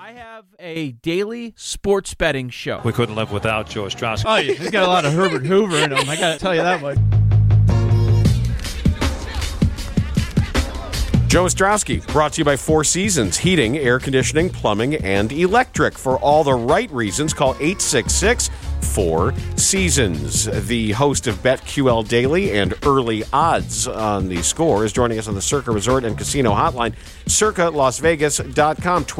I have a daily sports betting show. We couldn't live without Joe Ostrowski. Oh, yeah. He's got a lot of Herbert Hoover in him. I got to tell you that much. Joe Ostrowski, brought to you by Four Seasons, heating, air conditioning, plumbing, and electric. For all the right reasons, call 866-4Seasons. The host of BetQL Daily and Early Odds on the Score is joining us on the Circa Resort and Casino Hotline. CircaLasVegas.com,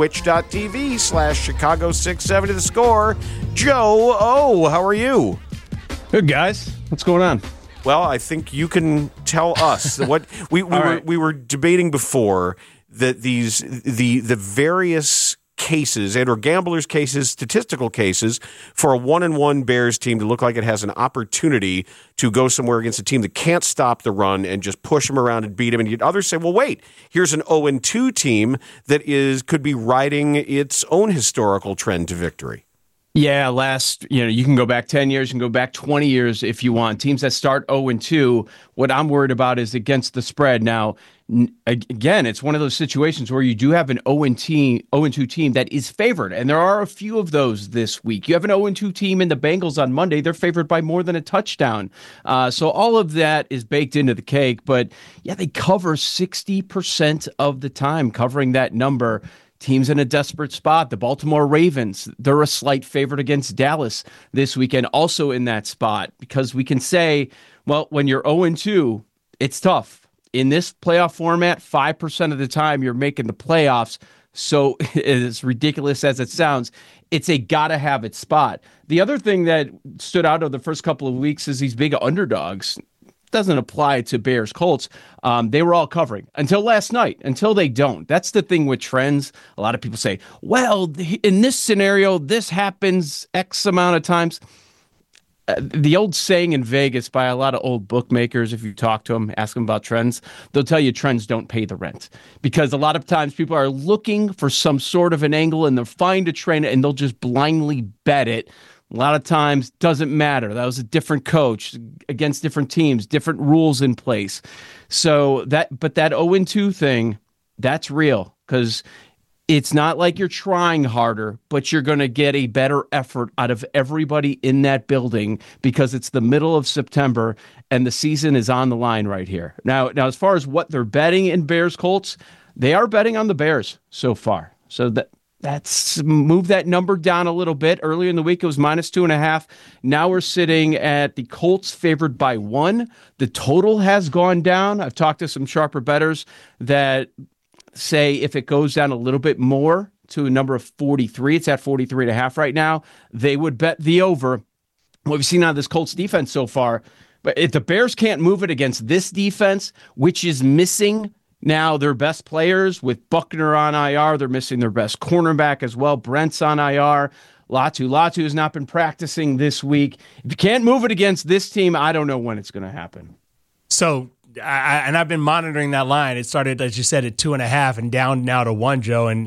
twitch.tv/Chicago670 The Score. Joe O, how are you? Good, guys. What's going on? Well, I think you can tell us what we were debating before that the various cases and or gamblers' cases, statistical cases for a 1-1 Bears team to look like it has an opportunity to go somewhere against a team that can't stop the run and just push them around and beat them. And yet others say, well, wait, here's an 0-2 team that could be riding its own historical trend to victory. Yeah, you can go back 10 years, you can go back 20 years if you want. Teams that start 0-2, what I'm worried about is against the spread. Now, again, it's one of those situations where you do have an 0-2 team that is favored, and there are a few of those this week. You have an 0-2 team in the Bengals on Monday. They're favored by more than a touchdown. So all of that is baked into the cake, but yeah, they cover 60% of the time, covering that number. Teams in a desperate spot. The Baltimore Ravens, they're a slight favorite against Dallas this weekend, also in that spot, because we can say, well, when you're 0-2, it's tough. In this playoff format, 5% of the time you're making the playoffs. So as ridiculous as it sounds, it's a gotta-have-it spot. The other thing that stood out of the first couple of weeks is these big underdogs. Doesn't apply to Bears Colts. They were all covering until last night, until they don't. That's the thing with trends. A lot of people say, well, in this scenario, this happens X amount of times. The old saying in Vegas by a lot of old bookmakers, if you talk to them, ask them about trends, they'll tell you trends don't pay the rent. Because a lot of times people are looking for some sort of an angle and they'll find a trend and they'll just blindly bet it. A lot of times, doesn't matter. That was a different coach against different teams, different rules in place. So that 0-2 thing, that's real because it's not like you're trying harder, but you're going to get a better effort out of everybody in that building because it's the middle of September and the season is on the line right here. Now, as far as what they're betting in Bears Colts, they are betting on the Bears so far. So that's moved that number down a little bit. Earlier in the week, it was -2.5. Now we're sitting at the Colts favored by 1. The total has gone down. I've talked to some sharper bettors that say if it goes down a little bit more to a number of 43, it's at 43.5 right now, they would bet the over. What we've seen out of this Colts defense so far, but if the Bears can't move it against this defense, which is missing now their best players with Buckner on IR. They're missing their best cornerback as well. Brent's on IR. Latu has not been practicing this week. If you can't move it against this team, I don't know when it's going to happen. So, I've been monitoring that line. It started, as you said, at 2.5 and down now to 1, Joe. And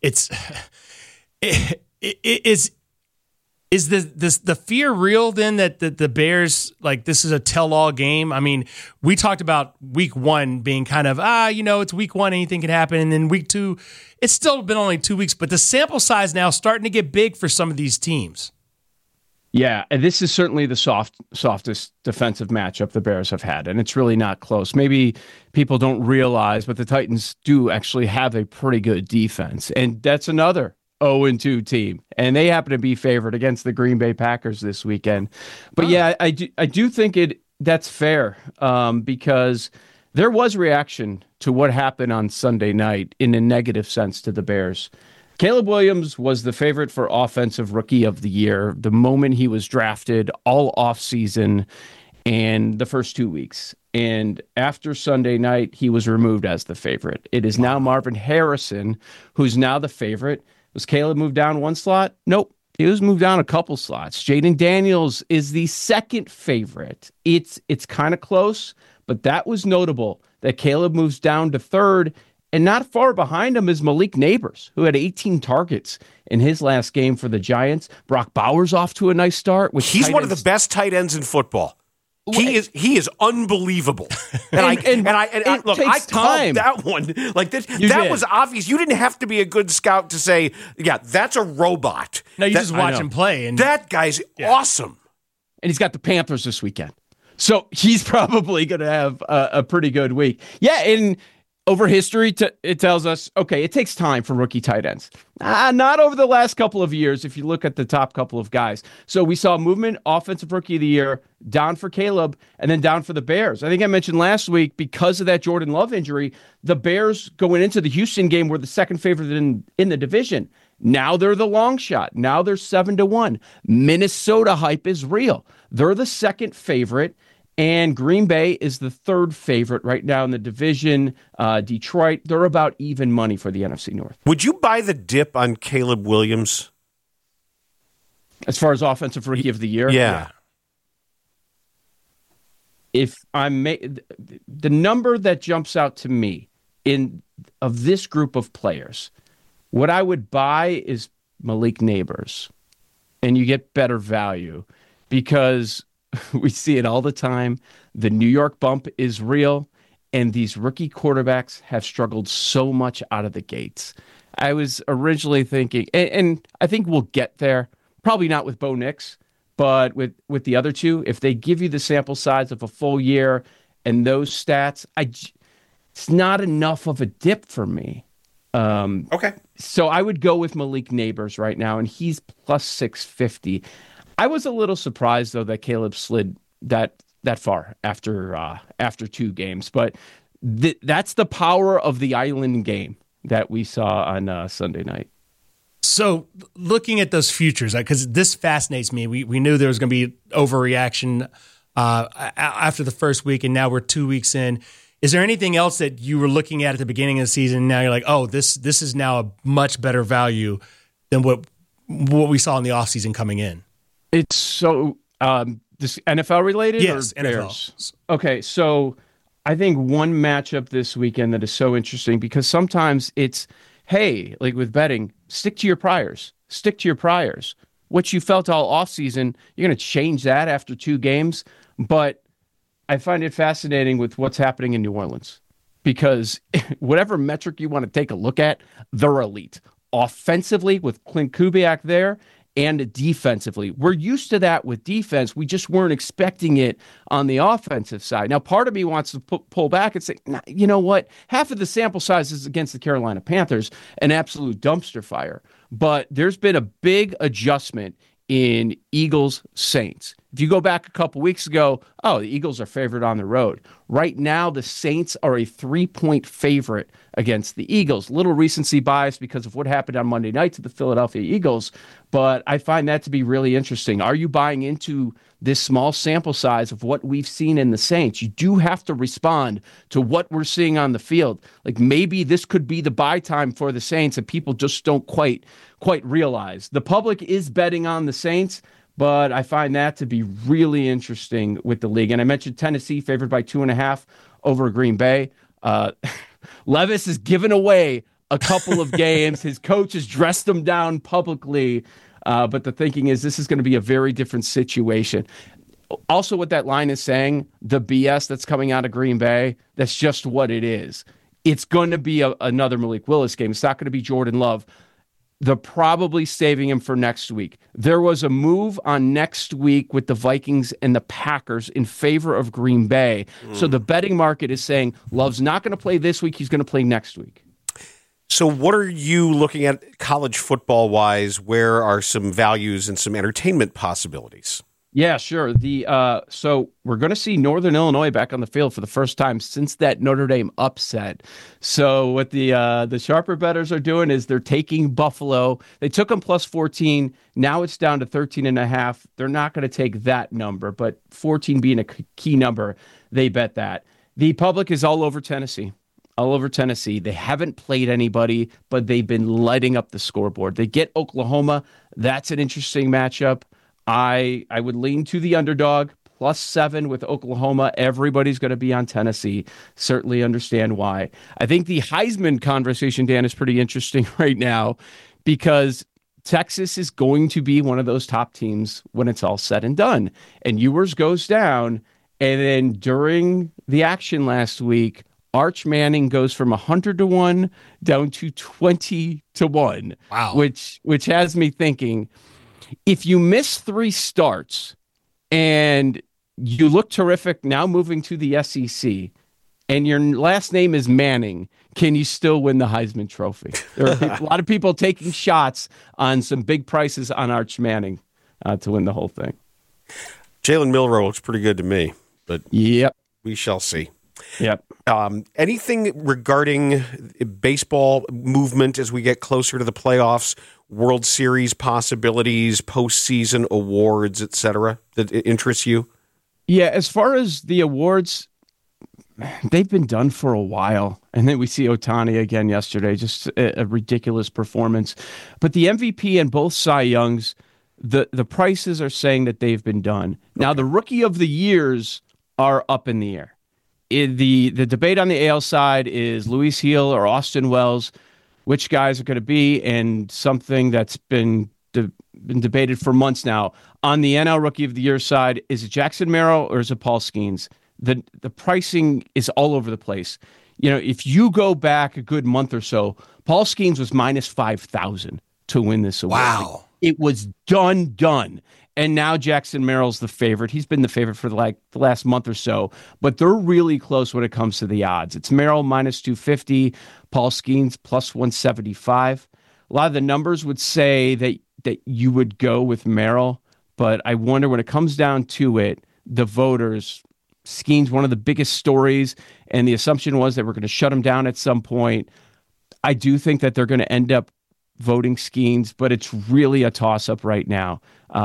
Is the fear real then that the Bears, like, this is a tell-all game? I mean, we talked about week 1 being kind of, it's week 1, anything can happen. And then week 2, it's still been only 2 weeks, but the sample size now starting to get big for some of these teams. Yeah, and this is certainly the softest defensive matchup the Bears have had, and it's really not close. Maybe people don't realize, but the Titans do actually have a pretty good defense, and that's another 0-2 team, and they happen to be favored against the Green Bay Packers this weekend. But yeah, I do think that's fair because there was reaction to what happened on Sunday night in a negative sense to the Bears. Caleb Williams was the favorite for Offensive Rookie of the Year the moment he was drafted, all offseason and the first 2 weeks. And after Sunday night, he was removed as the favorite. It is now Marvin Harrison, who's now the favorite. Was Caleb moved down one slot? Nope. He was moved down a couple slots. Jaden Daniels is the second favorite. It's kind of close, but that was notable that Caleb moves down to third. And not far behind him is Malik Neighbors, who had 18 targets in his last game for the Giants. Brock Bowers off to a nice start. He's one of the best tight ends in football. He is unbelievable. And it look, takes I time. called that one like this. You That did. was obvious. You didn't have to be a good scout to say, yeah, that's a robot. No, you That- just watch him play, and That guy's awesome. And he's got the Panthers this weekend. So he's probably going to have a pretty good week. Yeah, and over history, it tells us, okay, it takes time for rookie tight ends. Not over the last couple of years if you look at the top couple of guys. So we saw movement, offensive rookie of the year, down for Caleb, and then down for the Bears. I think I mentioned last week, because of that Jordan Love injury, the Bears going into the Houston game were the second favorite in the division. Now they're the long shot. Now they're 7-1. Minnesota hype is real. They're the second favorite. And Green Bay is the third favorite right now in the division. Detroit, they're about even money for the NFC North. Would you buy the dip on Caleb Williams? As far as offensive rookie of the year? Yeah. If the number that jumps out to me of this group of players, what I would buy is Malik Neighbors. And you get better value because we see it all the time. The New York bump is real, and these rookie quarterbacks have struggled so much out of the gates. I was originally thinking, and I think we'll get there, probably not with Bo Nix, but with the other two, if they give you the sample size of a full year and those stats, it's not enough of a dip for me. Okay. So I would go with Malik Neighbors right now, and he's plus 650. I was a little surprised, though, that Caleb slid that far after two games. But that's the power of the island game that we saw on Sunday night. So looking at those futures, because this fascinates me. We knew there was going to be overreaction after the first week, and now we're 2 weeks in. Is there anything else that you were looking at the beginning of the season, and now you're like, oh, this is now a much better value than what we saw in the offseason coming in? It's so this NFL related? Yes, or NFL. Bears? Okay, so I think one matchup this weekend that is so interesting because sometimes it's, hey, like with betting, stick to your priors. Stick to your priors. What you felt all offseason, you're going to change that after two games. But I find it fascinating with what's happening in New Orleans because whatever metric you want to take a look at, they're elite. Offensively with Clint Kubiak there, and defensively. We're used to that with defense. We just weren't expecting it on the offensive side. Now, part of me wants to pull back and say, nah, you know what? Half of the sample size is against the Carolina Panthers, an absolute dumpster fire. But there's been a big adjustment in Eagles-Saints. If you go back a couple weeks ago, the Eagles are favored on the road. Right now, the Saints are a 3-point favorite against the Eagles. Little recency bias because of what happened on Monday night to the Philadelphia Eagles, but I find that to be really interesting. Are you buying into this small sample size of what we've seen in the Saints? You do have to respond to what we're seeing on the field. Like maybe this could be the buy time for the Saints and people just don't quite realize. The public is betting on the Saints, but I find that to be really interesting with the league. And I mentioned Tennessee favored by 2.5 over Green Bay. Levis has given away a couple of games. His coach has dressed him down publicly. But the thinking is this is going to be a very different situation. Also, what that line is saying, the BS that's coming out of Green Bay, that's just what it is. It's going to be another Malik Willis game. It's not going to be Jordan Love. They're probably saving him for next week. There was a move on next week with the Vikings and the Packers in favor of Green Bay. So the betting market is saying Love's not going to play this week. He's going to play next week. So what are you looking at college football-wise? Where are some values and some entertainment possibilities? Yeah, sure. So we're going to see Northern Illinois back on the field for the first time since that Notre Dame upset. So what the sharper bettors are doing is they're taking Buffalo. They took them plus 14. Now it's down to 13.5. They're not going to take that number, but 14 being a key number, they bet that. The public is all over Tennessee. All over Tennessee. They haven't played anybody, but they've been lighting up the scoreboard. They get Oklahoma. That's an interesting matchup. I would lean to the underdog, plus 7 with Oklahoma. Everybody's going to be on Tennessee. Certainly understand why. I think the Heisman conversation, Dan, is pretty interesting right now because Texas is going to be one of those top teams when it's all said and done. And Ewers goes down, And then during the action last week, Arch Manning goes from 100 to 1 down to 20 to 1. Wow. Which has me thinking, if you miss 3 starts and you look terrific now moving to the SEC and your last name is Manning, can you still win the Heisman Trophy? There are a lot of people taking shots on some big prices on Arch Manning to win the whole thing. Jalen Milroe looks pretty good to me, but Yep. we shall see. Yep. Anything regarding baseball movement as we get closer to the playoffs, World Series possibilities, postseason awards, etc., that interests you? Yeah, as far as the awards, they've been done for a while. And then we see Ohtani again yesterday, just a ridiculous performance. But the MVP and both Cy Youngs, the prices are saying that they've been done. Now, the Rookie of the Years are up in the air. The debate on the AL side is Luis Gil or Austin Wells, which guys are going to be, and something that's been debated for months now. On the NL Rookie of the Year side, is it Jackson Merrill or is it Paul Skeens? The pricing is all over the place. You know, if you go back a good month or so, Paul Skeens was minus 5,000 to win this award. Wow. It was done. And now Jackson Merrill's the favorite. He's been the favorite for the last month or so, but they're really close when it comes to the odds. It's Merrill minus 250, Paul Skeens plus 175. A lot of the numbers would say that you would go with Merrill, but I wonder when it comes down to it, the voters, Skeens, one of the biggest stories, and the assumption was that we're going to shut him down at some point. I do think that they're going to end up voting Skeens, but it's really a toss-up right now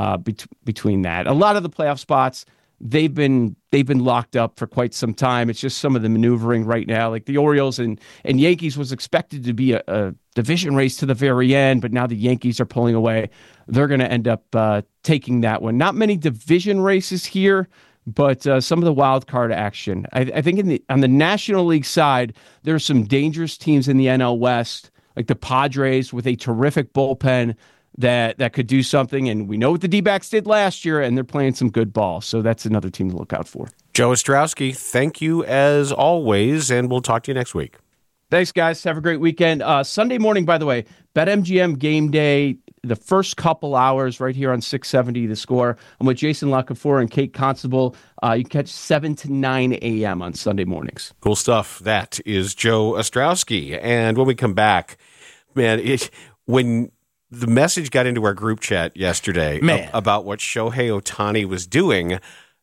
between that. A lot of the playoff spots, they've been locked up for quite some time. It's just some of the maneuvering right now. Like the Orioles and Yankees was expected to be a division race to the very end, but now the Yankees are pulling away. They're going to end up taking that one. Not many division races here, but some of the wild card action. I think on the National League side, there are some dangerous teams in the NL West, like the Padres with a terrific bullpen that could do something. And we know what the D-backs did last year, and they're playing some good ball. So that's another team to look out for. Joe Ostrowski, thank you as always, and we'll talk to you next week. Thanks, guys. Have a great weekend. Sunday morning, by the way, BetMGM Game Day, the first couple hours right here on 670 The Score. I'm with Jason Lockefour and Kate Constable. You can catch 7 to 9 a.m. on Sunday mornings. Cool stuff. That is Joe Ostrowski. And when we come back, man, when the message got into our group chat yesterday about what Shohei Ohtani was doing,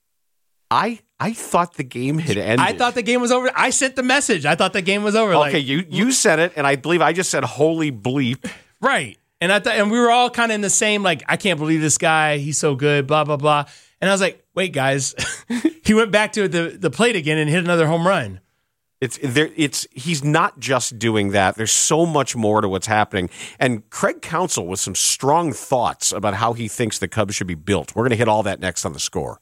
I thought the game had ended. I thought the game was over. I sent the message. I thought the game was over. Okay, you said it, and I believe I just said holy bleep. Right. And I thought, and we were all kind of in the same, like, I can't believe this guy. He's so good, blah, blah, blah. And I was like, wait, guys. He went back to the plate again and hit another home run. He's not just doing that. There's so much more to what's happening. And Craig Counsell with some strong thoughts about how he thinks the Cubs should be built. We're going to hit all that next on The Score.